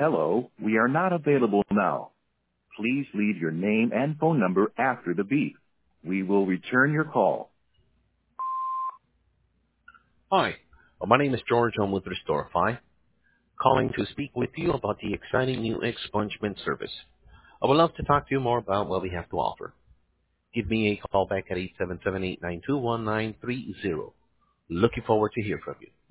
Hello, we are not available now. Please leave your name and phone number after the beep. We will return your call. Hi, my name is George. I'm with Restorify, calling to speak with you about the exciting new expungement service. I would love to talk to you more about what we have to offer. Give me a call back at 877-892-1930. Looking forward to hear from you.